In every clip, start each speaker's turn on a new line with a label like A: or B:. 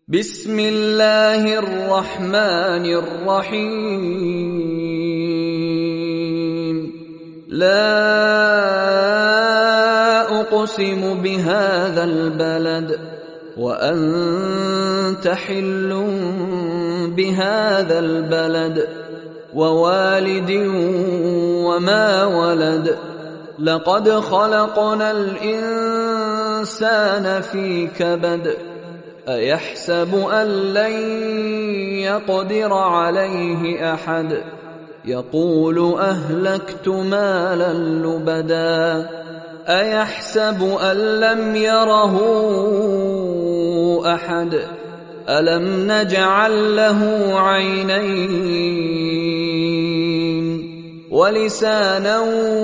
A: بسم الله الرحمن الرحيم لا أقسم بهذا البلد وأنت حل بهذا البلد ووالد وما ولد لقد خلقنا الإنسان في كبد أيحسب أن لن يقدر عليه أحد يقول أهلكت مالا لبدا أيحسب أن لم يره أحد ألم نجعل له عينين ولسانا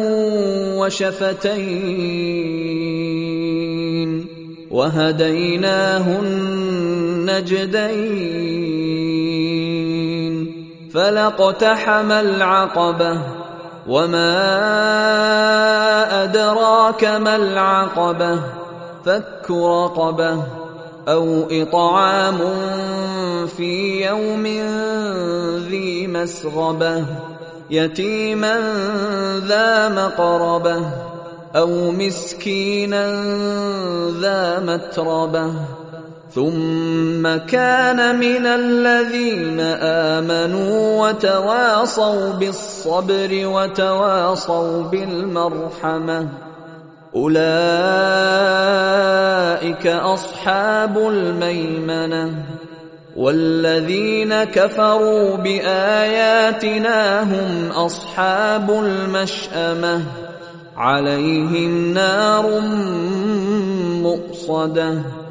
A: وشفتين وهديناه النجدين فلاقتحم العقبة وما أدراك ما العقبة فك رقبة أو إطعام في يوم ذي مسغبة يتيما ذا مقربة أو مسكينا ذا متربة ثم كان من الذين آمنوا وتواصوا بالصبر وتواصوا بالمرحمة أولئك أصحاب الميمنة والذين كفروا بآياتنا هم أصحاب المشأمة عليهم نار مؤصدة